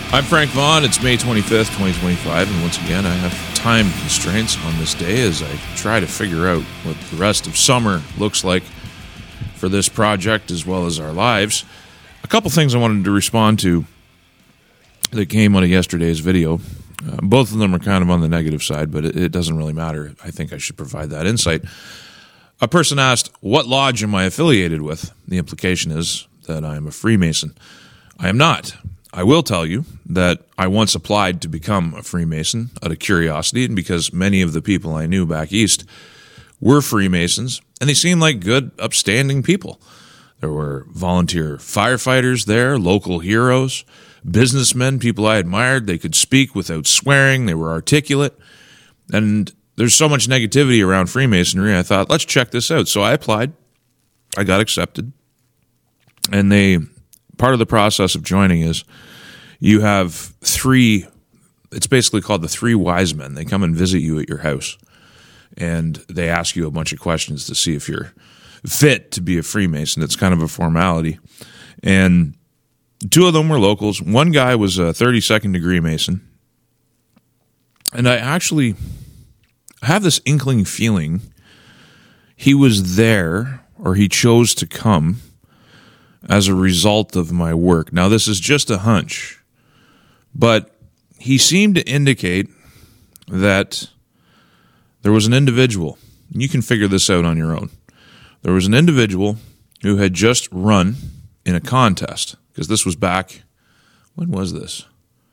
I'm Frank Vaughn. It's May 25th, 2025, and once again, I have time constraints on this day as I try to figure out what the rest of summer looks like for this project as well as our lives. A couple things I wanted to respond to that came out of yesterday's video. Both of them are kind of on the negative side, but it doesn't really matter. I think I should provide that insight. A person asked, what lodge am I affiliated with? The implication is that I am a Freemason. I am not. I will tell you that I once applied to become a Freemason out of curiosity, and because many of the people I knew back east were Freemasons, and they seemed like good, upstanding people. There were volunteer firefighters there, local heroes, businessmen, people I admired. They could speak without swearing. They were articulate. And there's so much negativity around Freemasonry, I thought, let's check this out. So I applied. I got accepted. And part of the process of joining is you have it's basically called the three wise men. They come and visit you at your house, and they ask you a bunch of questions to see if you're fit to be a Freemason. It's kind of a formality. And two of them were locals. One guy was a 32nd degree Mason. And I actually have this inkling feeling he was there, or he chose to come as a result of my work. Now, this is just a hunch, but he seemed to indicate that there was an individual. You can figure this out on your own. There was an individual who had just run in a contest, because this was back, when was this?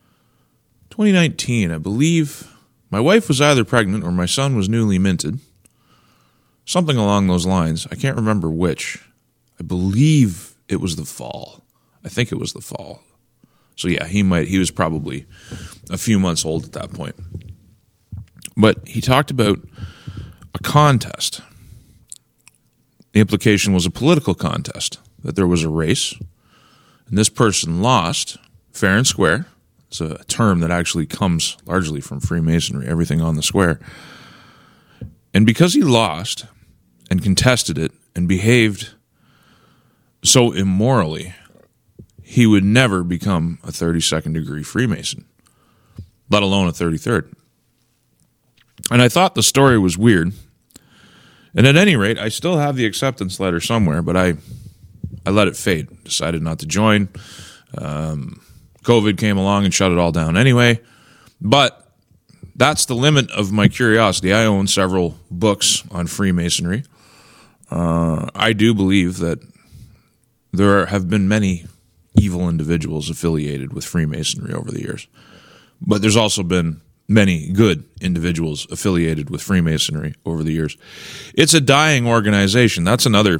2019, I believe. My wife was either pregnant or my son was newly minted. Something along those lines. I can't remember which. I believe it was the fall. I think it was the fall. So yeah, he was probably a few months old at that point. But he talked about a contest. The implication was a political contest, that there was a race, and this person lost fair and square. It's a term that actually comes largely from Freemasonry, everything on the square. And because he lost and contested it and behaved so immorally, he would never become a 32nd degree Freemason, let alone a 33rd. And I thought the story was weird. And at any rate, I still have the acceptance letter somewhere, but I let it fade, decided not to join. COVID came along and shut it all down anyway. But that's the limit of my curiosity. I own several books on Freemasonry. I do believe that there have been many evil individuals affiliated with Freemasonry over the years. But there's also been many good individuals affiliated with Freemasonry over the years. It's a dying organization. That's another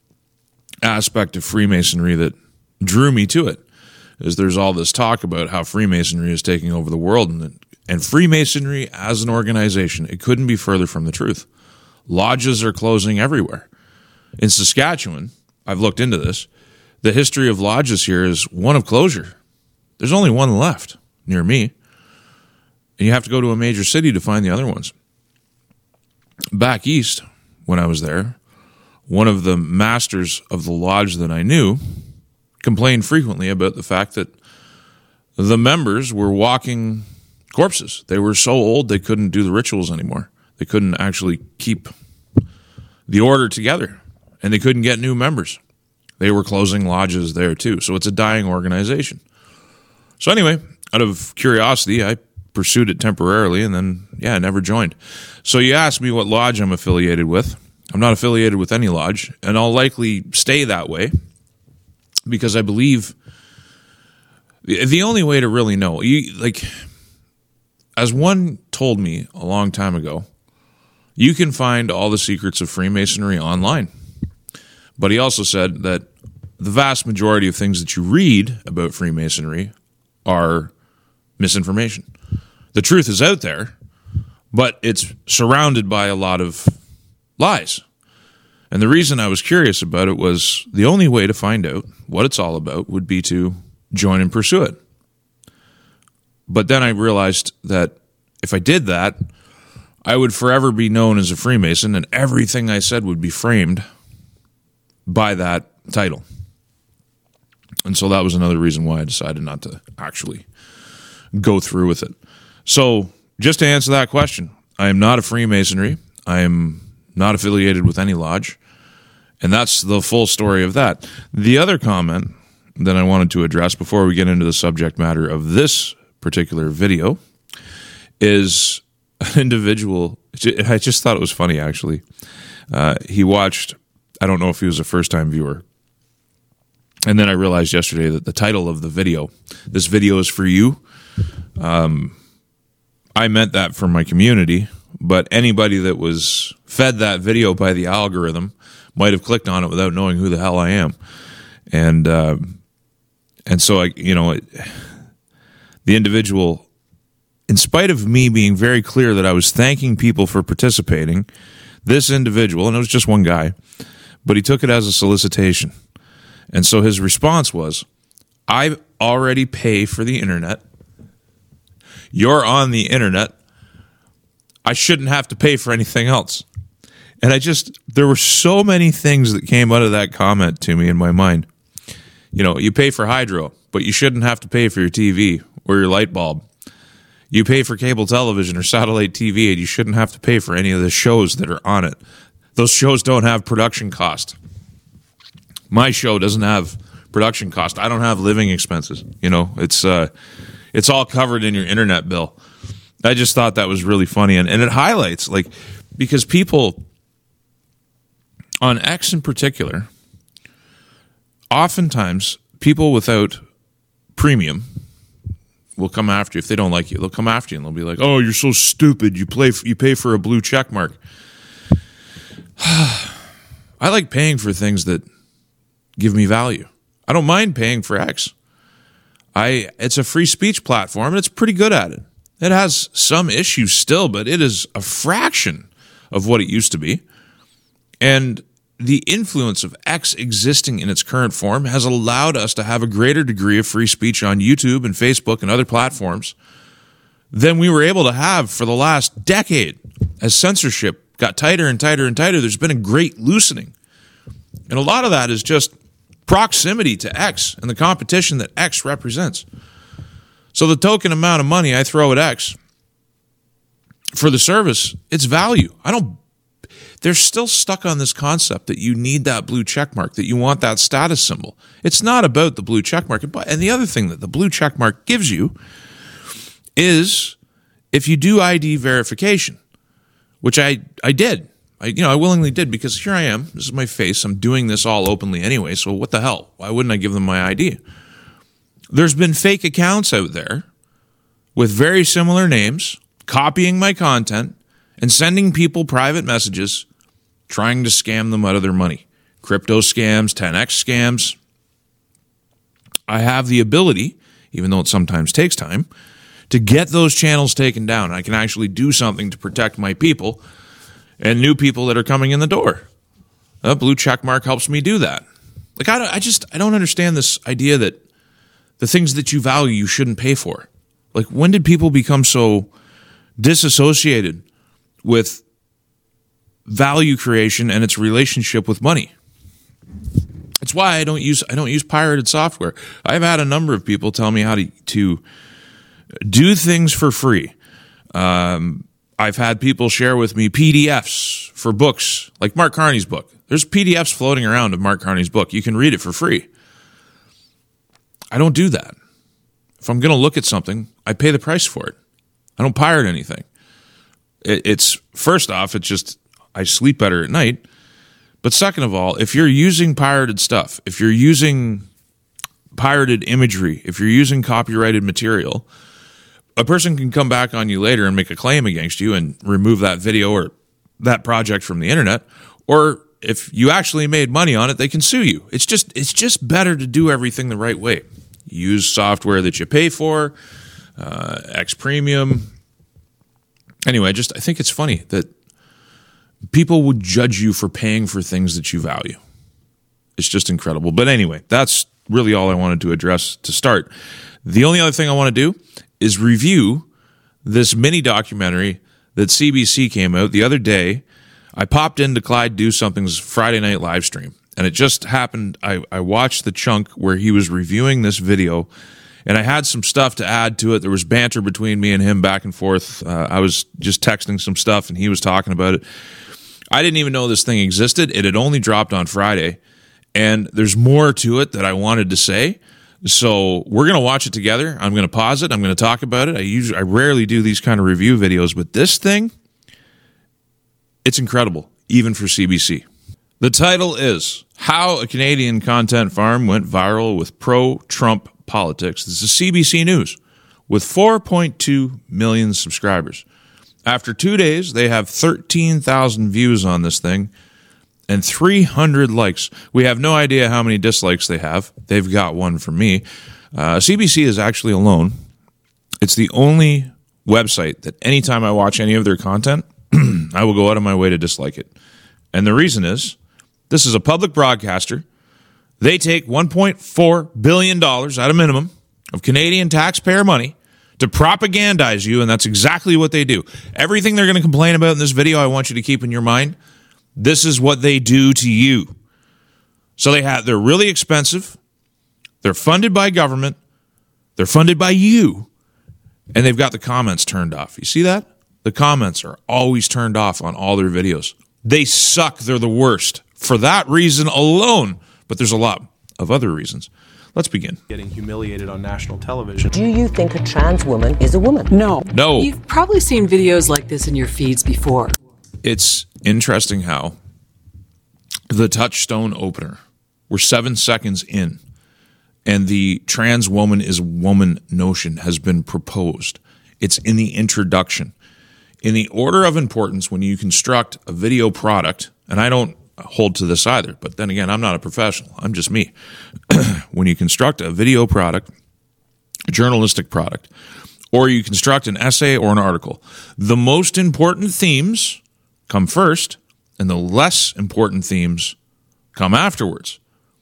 aspect of Freemasonry that drew me to it, is there's all this talk about how Freemasonry is taking over the world. And Freemasonry as an organization, it couldn't be further from the truth. Lodges are closing everywhere. In Saskatchewan, I've looked into this, the history of lodges here is one of closure. There's only one left near me. And you have to go to a major city to find the other ones. Back east, when I was there, one of the masters of the lodge that I knew complained frequently about the fact that the members were walking corpses. They were so old they couldn't do the rituals anymore. They couldn't actually keep the order together, and they couldn't get new members. They were closing lodges there too. So it's a dying organization. So anyway, out of curiosity, I pursued it temporarily, and then, I never joined. So you asked me what lodge I'm affiliated with. I'm not affiliated with any lodge, and I'll likely stay that way because I believe the only way to really know, as one told me a long time ago, you can find all the secrets of Freemasonry online. But he also said that the vast majority of things that you read about Freemasonry are misinformation. The truth is out there, but it's surrounded by a lot of lies. And the reason I was curious about it was the only way to find out what it's all about would be to join and pursue it. But then I realized that if I did that, I would forever be known as a Freemason, and everything I said would be framed by that title. And so that was another reason why I decided not to actually go through with it. So just to answer that question, I am not a Freemasonry. I am not affiliated with any lodge. And that's the full story of that. The other comment that I wanted to address before we get into the subject matter of this particular video is an individual. I just thought it was funny, actually. He watched, I don't know if he was a first-time viewer. And then I realized yesterday that the title of the video, this video is for you. I meant that for my community, but anybody that was fed that video by the algorithm might have clicked on it without knowing who the hell I am. And so the individual, in spite of me being very clear that I was thanking people for participating, this individual, and it was just one guy, but he took it as a solicitation. And so his response was, I already pay for the internet. You're on the internet. I shouldn't have to pay for anything else. And there were so many things that came out of that comment to me in my mind. You pay for hydro, but you shouldn't have to pay for your TV or your light bulb. You pay for cable television or satellite TV, and you shouldn't have to pay for any of the shows that are on it. Those shows don't have production cost. My show doesn't have production cost. I don't have living expenses. It's all covered in your internet bill. I just thought that was really funny. And it highlights, because people on X in particular, oftentimes people without premium will come after you. If they don't like you, they'll come after you and they'll be like, oh, you're so stupid. You pay for a blue check mark. I like paying for things that give me value. I don't mind paying for X. It's a free speech platform, and it's pretty good at it. It has some issues still, but it is a fraction of what it used to be. And the influence of X existing in its current form has allowed us to have a greater degree of free speech on YouTube and Facebook and other platforms than we were able to have for the last decade. As censorship got tighter and tighter and tighter, there's been a great loosening. And a lot of that is just proximity to X and the competition that X represents. So the token amount of money I throw at X for the service, it's value. They're still stuck on this concept that you need that blue check mark, that you want that status symbol. It's not about the blue check mark. And the other thing that the blue check mark gives you is if you do ID verification, which I did. I willingly did, because here I am. This is my face. I'm doing this all openly anyway, so what the hell? Why wouldn't I give them my ID? There's been fake accounts out there with very similar names, copying my content and sending people private messages trying to scam them out of their money. Crypto scams, 10X scams. I have the ability, even though it sometimes takes time, to get those channels taken down. I can actually do something to protect my people and new people that are coming in the door. A blue check mark helps me do that. I don't understand this idea that the things that you value you shouldn't pay for. When did people become so disassociated with value creation and its relationship with money? It's why I don't use pirated software. I've had a number of people tell me how to do things for free. I've had people share with me PDFs for books, like Mark Carney's book. There's PDFs floating around of Mark Carney's book. You can read it for free. I don't do that. If I'm going to look at something, I pay the price for it. I don't pirate anything. It's first off, it's just I sleep better at night. But second of all, if you're using pirated stuff, if you're using pirated imagery, if you're using copyrighted material, a person can come back on you later and make a claim against you and remove that video or that project from the internet. Or if you actually made money on it, they can sue you. It's just better to do everything the right way. Use software that you pay for, X Premium. Anyway, I think it's funny that people would judge you for paying for things that you value. It's just incredible. But anyway, that's really all I wanted to address to start. The only other thing I want to do is review this mini documentary that CBC came out the other day. I popped into Clyde Do Something's Friday night live stream, and it just happened. I watched the chunk where he was reviewing this video, And I had some stuff to add to it. There was banter between me and him back and forth. I was just texting some stuff, and he was talking about it. I didn't even know this thing existed. It had only dropped on Friday, and there's more to it that I wanted to say. So we're going to watch it together. I'm going to pause it. I'm going to talk about it. I rarely do these kind of review videos, but this thing, it's incredible, even for CBC. The title is How a Canadian Content Farm Went Viral with Pro-Trump Politics. This is CBC News with 4.2 million subscribers. After 2 days, they have 13,000 views on this thing and 300 likes. We have no idea how many dislikes they have. They've got one from me. CBC is actually alone. It's the only website that anytime I watch any of their content, I will go out of my way to dislike it. And the reason is, this is a public broadcaster. They take $1.4 billion at a minimum of Canadian taxpayer money to propagandize you, and that's exactly what they do. Everything they're going to complain about in this video, I want you to keep in your mind. This is what they do to you. So they're really expensive. They're funded by government. They're funded by you. And they've got the comments turned off. You see that? The comments are always turned off on all their videos. They suck. They're the worst for that reason alone. But there's a lot of other reasons. Let's begin. Getting humiliated on national television. Do you think a trans woman is a woman? No. You've probably seen videos like this in your feeds before. It's interesting how the touchstone opener, we're 7 seconds in, and the trans woman is woman notion has been proposed. It's in the introduction. In the order of importance, when you construct a video product, and I don't hold to this either, but then again, I'm not a professional. I'm just me. When you construct a video product, a journalistic product, or you construct an essay or an article, the most important themes come first, and the less important themes come afterwards.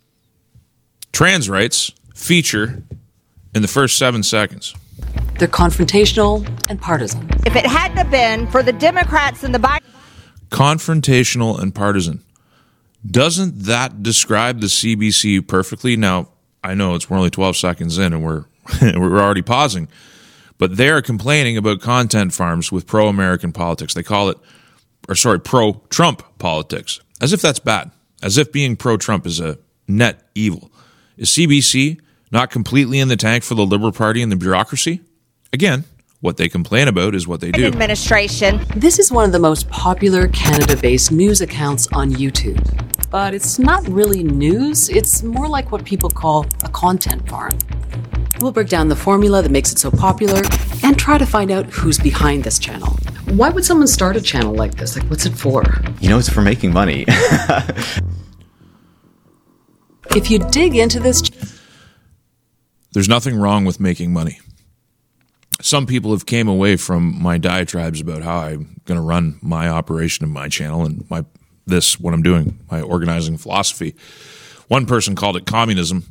Trans rights feature in the first 7 seconds. They're confrontational and partisan. If it hadn't have been for the Democrats and the Biden... Confrontational and partisan. Doesn't that describe the CBC perfectly? Now, I know we're only 12 seconds in and we're already pausing, but they're complaining about content farms with pro-American politics. They call it, pro-Trump politics, as if that's bad, as if being pro-Trump is a net evil. Is CBC not completely in the tank for the Liberal Party and the bureaucracy? Again, what they complain about is what they do. Administration. This is one of the most popular Canada-based news accounts on YouTube. But it's not really news. It's more like what people call a content farm. We'll break down the formula that makes it so popular and try to find out who's behind this channel. Why would someone start a channel like this? Like, what's it for? It's for making money. If you dig into this... There's nothing wrong with making money. Some people have came away from my diatribes about how I'm going to run my operation of my channel and what I'm doing, my organizing philosophy. One person called it communism,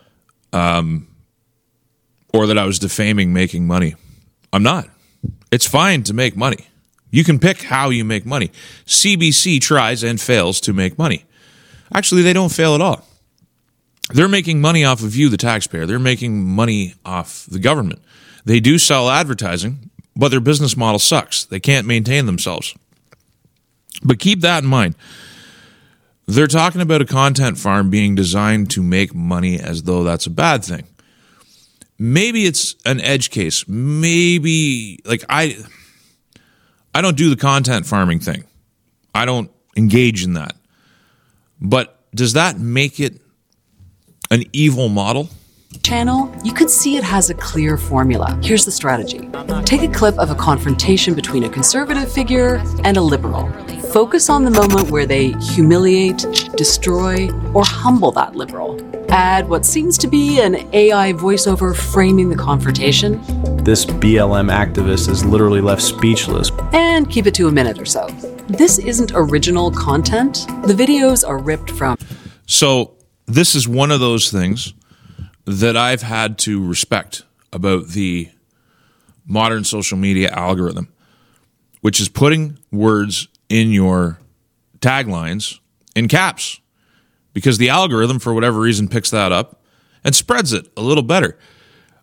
or that I was defaming making money. I'm not. It's fine to make money. You can pick how you make money. CBC tries and fails to make money. Actually, they don't fail at all. They're making money off of you, the taxpayer. They're making money off the government. They do sell advertising, but their business model sucks. They can't maintain themselves. But keep that in mind. They're talking about a content farm being designed to make money as though that's a bad thing. Maybe it's an edge case. Maybe, I don't do the content farming thing. I don't engage in that. But does that make it an evil model? Channel, you could see it has a clear formula. Here's the strategy. Take a clip of a confrontation between a conservative figure and a liberal. Focus on the moment where they humiliate, destroy, or humble that liberal. Add what seems to be an AI voiceover framing the confrontation. This BLM activist is literally left speechless. And keep it to a minute or so. This isn't original content. The videos are ripped from... So this is one of those things that I've had to respect about the modern social media algorithm, which is putting words in your taglines in caps, because the algorithm, for whatever reason, picks that up and spreads it a little better.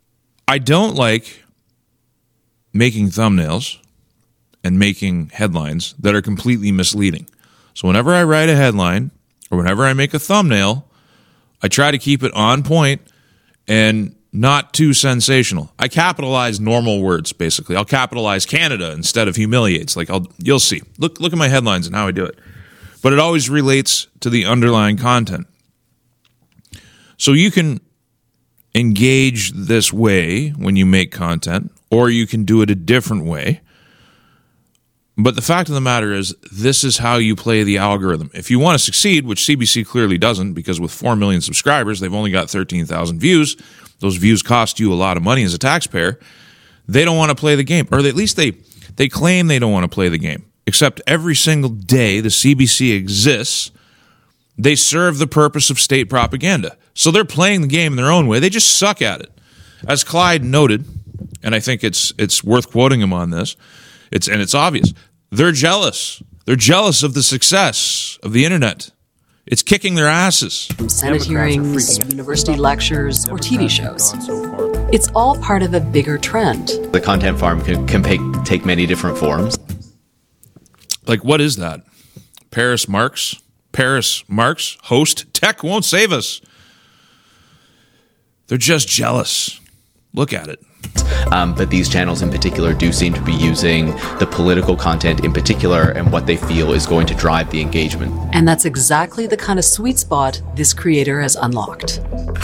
I don't like making thumbnails and making headlines that are completely misleading. So whenever I write a headline or whenever I make a thumbnail, I try to keep it on point and not too sensational. I capitalize normal words, basically. I'll capitalize Canada instead of humiliates. You'll see. Look at my headlines and how I do it. But it always relates to the underlying content. So you can engage this way when you make content, or you can do it a different way. But the fact of the matter is, this is how you play the algorithm. If you want to succeed, which CBC clearly doesn't, because with 4 million subscribers, they've only got 13,000 views. Those views cost you a lot of money as a taxpayer. They don't want to play the game, or at least they claim they don't want to play the game. Except every single day the CBC exists, they serve the purpose of state propaganda. So they're playing the game in their own way. They just suck at it. As Clyde noted, and I think it's worth quoting him on this, it's obvious. They're jealous. They're jealous of the success of the internet. It's kicking their asses. From Senate hearings, university lectures, or TV shows. It's all part of a bigger trend. The content farm can take many different forms. Like, what is that? Paris Marx, host, tech won't save us. They're just jealous. Look at it. But these channels in particular do seem to be using the political content in particular and what they feel is going to drive the engagement. And that's exactly the kind of sweet spot this creator has unlocked.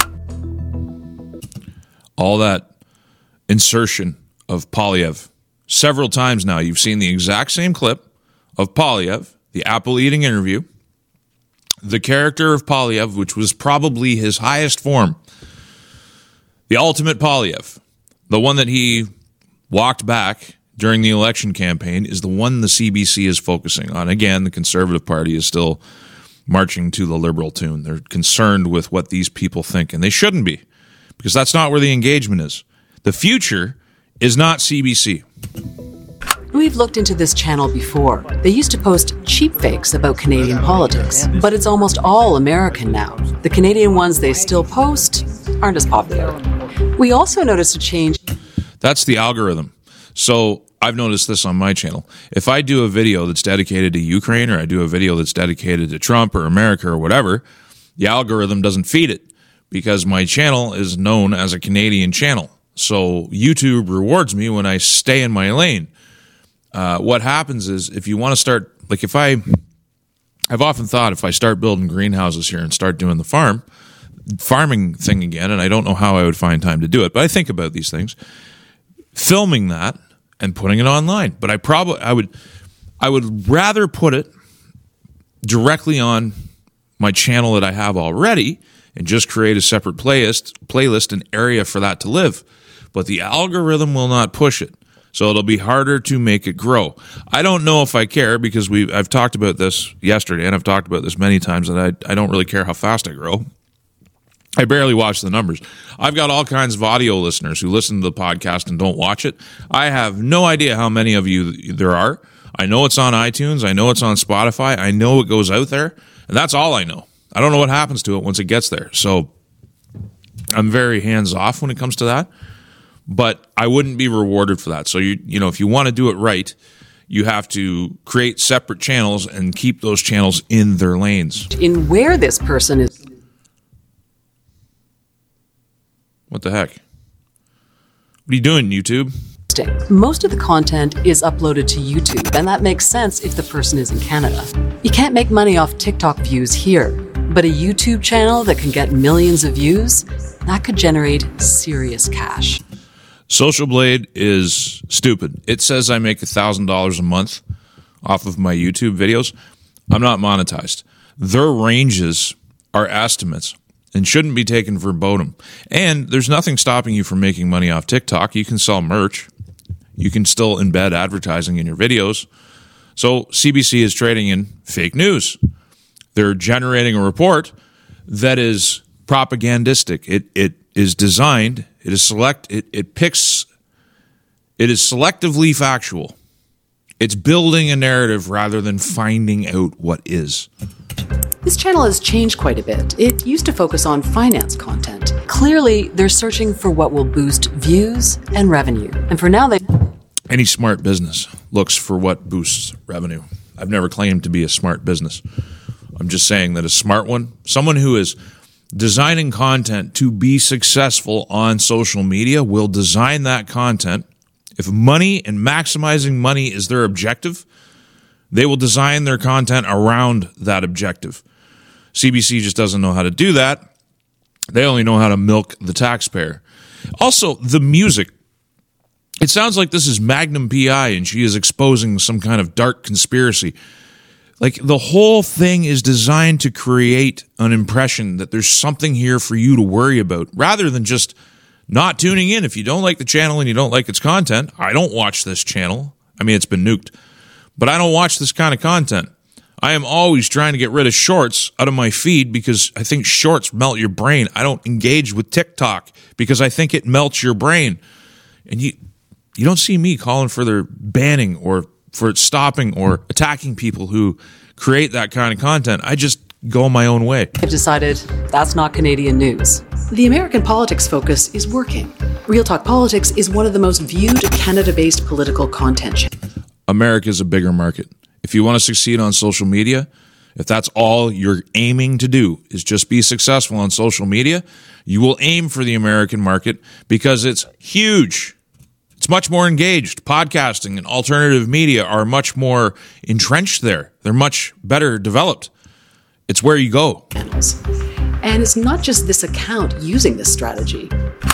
All that insertion of Poilievre. Several times now, you've seen the exact same clip of Poilievre, the apple eating interview, the character of Poilievre, which was probably his highest form, the ultimate Poilievre, the one that he walked back during the election campaign, is the one the CBC is focusing on. Again, the Conservative Party is still marching to the Liberal tune. They're concerned with what these people think, and they shouldn't be, because that's not where the engagement is. The future is not CBC. We've looked into this channel before. They used to post cheap fakes about Canadian politics, but it's almost all American now. The Canadian ones they still post aren't as popular. We also noticed a change. That's the algorithm. So I've noticed this on my channel. If I do a video that's dedicated to Ukraine, or I do a video that's dedicated to Trump or America or whatever, the algorithm doesn't feed it, because my channel is known as a Canadian channel. So YouTube rewards me when I stay in my lane. What happens is, if you want to start, like I've often thought, if I start building greenhouses here and start doing the farming thing again, and I don't know how I would find time to do it, but I think about these things, filming that and putting it online. But I would rather put it directly on my channel that I have already and just create a separate playlist, an area for that to live. But the algorithm will not push it. So it'll be harder to make it grow. I don't know if I care, because I've talked about this yesterday, and I've talked about this many times, that I don't really care how fast I grow. I barely watch the numbers. I've got all kinds of audio listeners who listen to the podcast and don't watch it. I have no idea how many of you there are. I know it's on iTunes. I know it's on Spotify. I know it goes out there, and that's all I know. I don't know what happens to it once it gets there. So I'm very hands-off when it comes to that. But I wouldn't be rewarded for that. So, if you want to do it right, you have to create separate channels and keep those channels in their lanes. In where this person is. What the heck? What are you doing, YouTube? Most of the content is uploaded to YouTube, and that makes sense if the person is in Canada. You can't make money off TikTok views here, but a YouTube channel that can get millions of views, that could generate serious cash. Social Blade is stupid. It says I make $1,000 a month off of my YouTube videos. I'm not monetized. Their ranges are estimates and shouldn't be taken verbatim. And there's nothing stopping you from making money off TikTok. You can sell merch. You can still embed advertising in your videos. So CBC is trading in fake news. They're generating a report that is propagandistic. It is designed. It is selectively factual. It's building a narrative rather than finding out what is. This channel has changed quite a bit. It used to focus on finance content. Clearly, they're searching for what will boost views and revenue. And for now, Any smart business looks for what boosts revenue. I've never claimed to be a smart business. I'm just saying that a smart one, someone who is designing content to be successful on social media, will design that content. If money and maximizing money is their objective, they will design their content around that objective. CBC just doesn't know how to do that. They only know how to milk the taxpayer. Also, the music. It sounds like this is Magnum PI and she is exposing some kind of dark conspiracy. Like, the whole thing is designed to create an impression that there's something here for you to worry about, rather than just not tuning in. If you don't like the channel and you don't like its content, I don't watch this channel. I mean, it's been nuked, but I don't watch this kind of content. I am always trying to get rid of shorts out of my feed because I think shorts melt your brain. I don't engage with TikTok because I think it melts your brain. And you don't see me calling for their banning or for stopping or attacking people who create that kind of content. I just go my own way. they've decided that's not Canadian news. The American politics focus is working. Real Talk Politics is one of the most viewed Canada-based political content channels. America is a bigger market. If you want to succeed on social media, if that's all you're aiming to do is just be successful on social media, you will aim for the American market because it's huge. It's much more engaged. Podcasting and alternative media are much more entrenched there. They're much better developed. It's where you go. And it's not just this account using this strategy.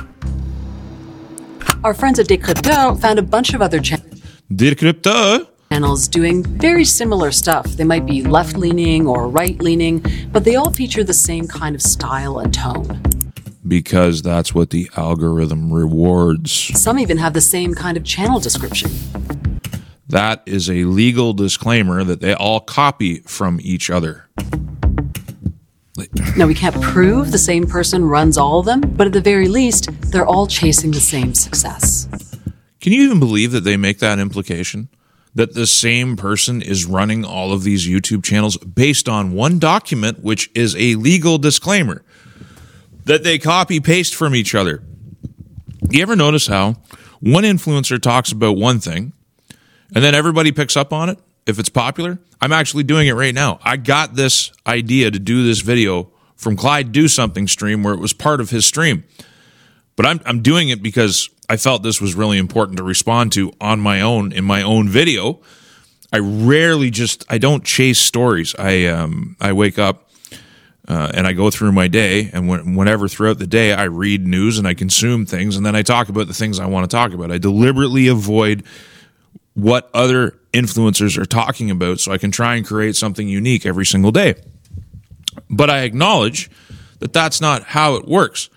Our friends at Décrypteur found a bunch of other Décrypteur. channels doing very similar stuff. They might be left-leaning or right-leaning, but they all feature the same kind of style and tone. Because that's what the algorithm rewards. Some even have the same kind of channel description. That is a legal disclaimer that they all copy from each other. Now, we can't prove the same person runs all of them, but at the very least, they're all chasing the same success. Can you even believe that they make that implication? That the same person is running all of these YouTube channels based on one document, which is a legal disclaimer, that they copy paste from each other. You ever notice how one influencer talks about one thing and then everybody picks up on it if it's popular? I'm actually doing it right now. I got this idea to do this video from Clyde Do Something stream where it was part of his stream. But I'm doing it because I felt this was really important to respond to on my own, in my own video. I don't chase stories. I wake up and I go through my day, and whenever throughout the day I read news and I consume things, and then I talk about the things I want to talk about. I deliberately avoid what other influencers are talking about so I can try and create something unique every single day. But I acknowledge that that's not how it works.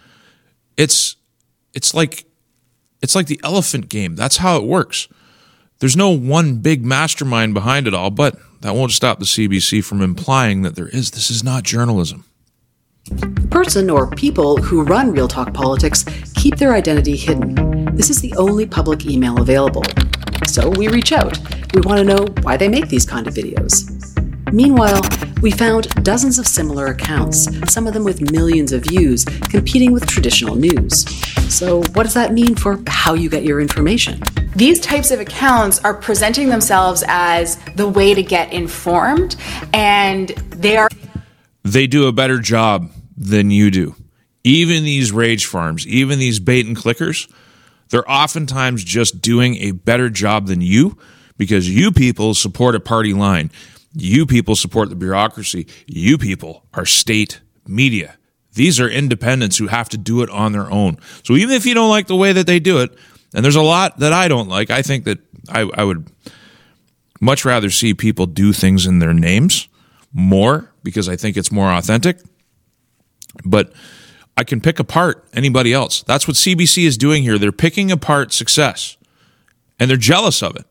It's like the elephant game. That's how it works. There's no one big mastermind behind it all, but that won't stop the CBC from implying that there is. This is not journalism. The person or people who run Real Talk Politics keep their identity hidden. This is the only public email available. So we reach out. We want to know why they make these kind of videos. Meanwhile, we found dozens of similar accounts, some of them with millions of views, competing with traditional news. So what does that mean for how you get your information? These types of accounts are presenting themselves as the way to get informed, and they do a better job than you do. Even these rage farms, even these bait and clickers, they're oftentimes just doing a better job than you because you people support a party line. You people support the bureaucracy. You people are state media. These are independents who have to do it on their own. So even if you don't like the way that they do it, and there's a lot that I don't like, I think that I would much rather see people do things in their names more because I think it's more authentic. But I can pick apart anybody else. That's what CBC is doing here. They're picking apart success, and they're jealous of it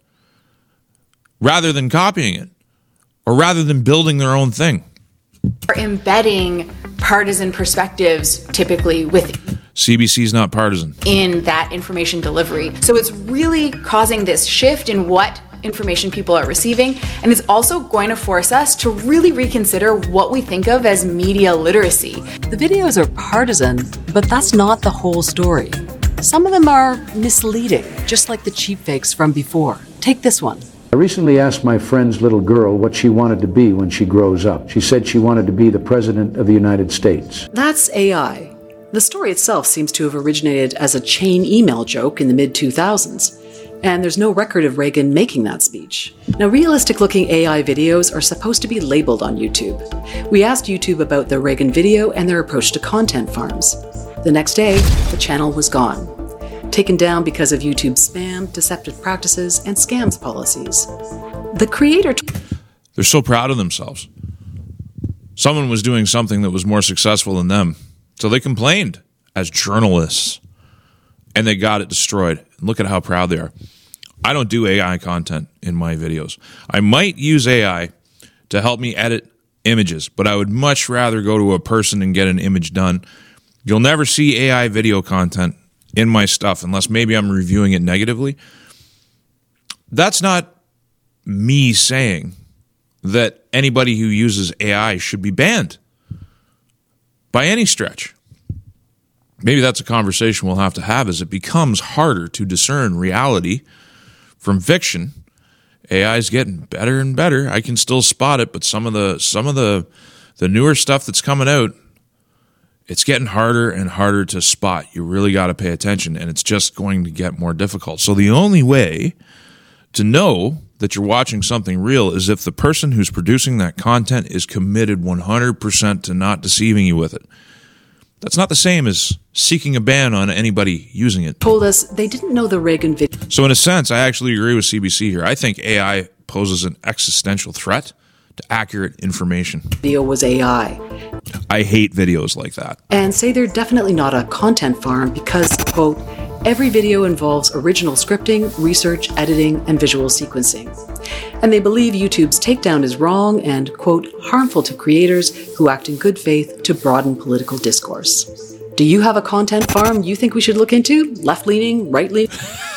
rather than copying it. Or rather than building their own thing. are embedding partisan perspectives typically CBC's not partisan. in that information delivery. So it's really causing this shift in what information people are receiving, and it's also going to force us to really reconsider what we think of as media literacy. The videos are partisan, but that's not the whole story. Some of them are misleading, just like the cheap fakes from before. Take this one. I recently asked my friend's little girl what she wanted to be when she grows up. She said she wanted to be the President of the United States. That's AI. The story itself seems to have originated as a chain email joke in the mid-2000s, and there's no record of Reagan making that speech. Now, realistic-looking AI videos are supposed to be labeled on YouTube. We asked YouTube about the Reagan video and their approach to content farms. The next day, the channel was gone. Taken down because of YouTube's spam, deceptive practices, and scams policies. The creator... They're so proud of themselves. Someone was doing something that was more successful than them. So they complained as journalists, and they got it destroyed. And look at how proud they are. I don't do AI content in my videos. I might use AI to help me edit images, but I would much rather go to a person and get an image done. You'll never see AI video content in my stuff unless maybe I'm reviewing it negatively. That's not me saying that anybody who uses AI should be banned by any stretch. Maybe that's a conversation we'll have to have as it becomes harder to discern reality from fiction. AI is getting better and better. I can still spot it, but some of the newer stuff that's coming out, it's getting harder and harder to spot. You really got to pay attention, and it's just going to get more difficult. So the only way to know that you're watching something real is if the person who's producing that content is committed 100% to not deceiving you with it. That's not the same as seeking a ban on anybody using it. Told us they didn't know the Reagan video. So in a sense, I actually agree with CBC here. I think AI poses an existential threat to accurate information. Video was AI. I hate videos like that. And say they're definitely not a content farm because, quote, every video involves original scripting, research, editing, and visual sequencing. And they believe YouTube's takedown is wrong and, quote, harmful to creators who act in good faith to broaden political discourse. Do you have a content farm you think we should look into? Left-leaning, right-leaning?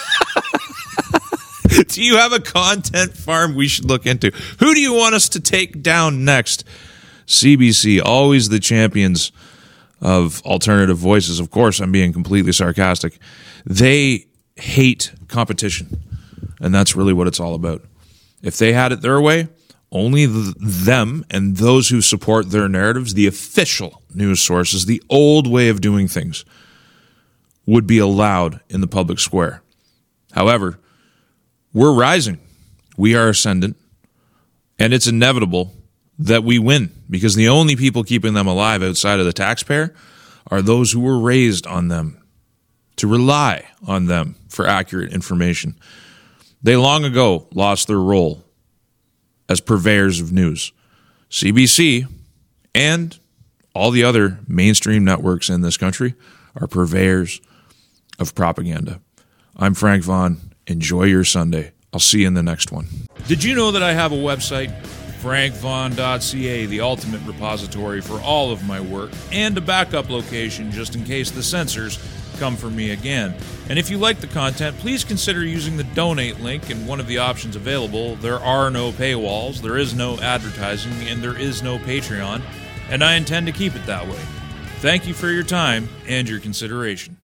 Do you have a content farm we should look into? Who do you want us to take down next? CBC, always the champions of alternative voices. Of course, I'm being completely sarcastic. They hate competition, and that's really what it's all about. If they had it their way, only them and those who support their narratives, the official news sources, the old way of doing things, would be allowed in the public square. However, we're rising. We are ascendant, and it's inevitable that we win because the only people keeping them alive outside of the taxpayer are those who were raised on them to rely on them for accurate information. They long ago lost their role as purveyors of news. CBC and all the other mainstream networks in this country are purveyors of propaganda. I'm Frank Vaughn. Enjoy your Sunday. I'll see you in the next one. Did you know that I have a website? frankvaughn.ca, the ultimate repository for all of my work, and a backup location just in case the censors come for me again. And if you like the content, please consider using the donate link in one of the options available. There are no paywalls, there is no advertising, and there is no Patreon, and I intend to keep it that way. Thank you for your time and your consideration.